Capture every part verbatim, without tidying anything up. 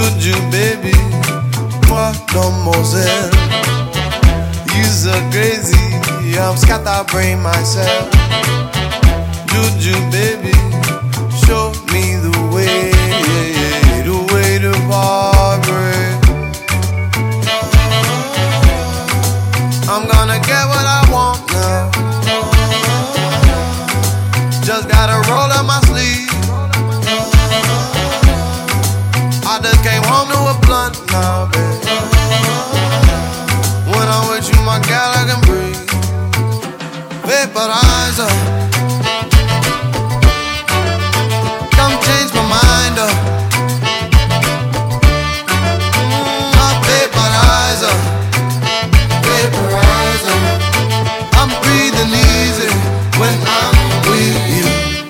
Juju baby, moi mademoiselle. You so crazy, I'm scatterbrain myself. Juju baby, show me the way, the way to vibrate. I'm gonna get what I want now. Just gotta roll up my sleeve. I just came home to a blunt now, baby. When I'm with you, my gal, I can breathe. Vaporize up. Come change my mind up. My vaporize up. Vaporize up. I'm breathing easy when I'm with you.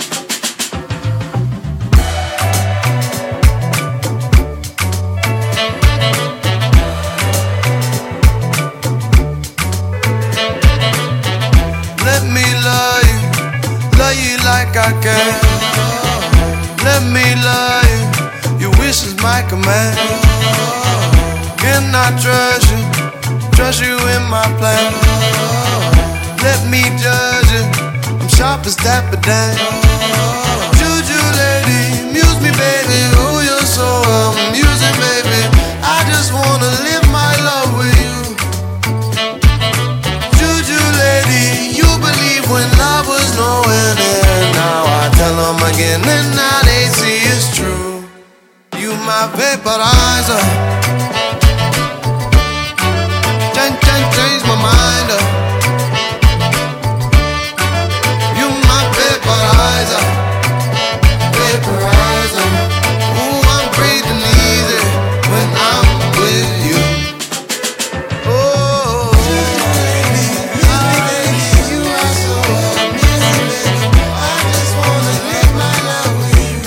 Let me love you, love you like I can. Let me love you, your wish is my command. Can I trust you, trust you in my plan? Let me judge you, I'm sharp as Dapper Dan. Juju lady, muse me baby, oh you're so amusing baby. I just wanna live my love with you. Juju lady, you believe when love was nowhere near. Now I tell them again and now they see it's true. You my vaporizer. Change, change, change my mind up. You my vaporizer. Vaporizer. Ooh, I'm breathing easy when I'm with you. Oh, you are so amazing, baby. I just wanna live my life with you.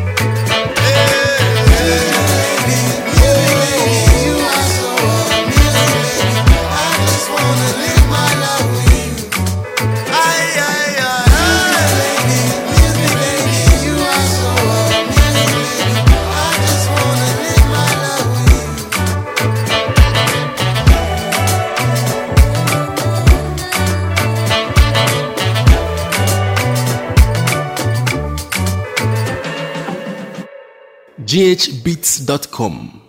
You are so amazing, baby. I just wanna live my life with you. Ay, ay, ay, ay. You are so amazing, baby. I just wanna live my life with you. g h beats dot com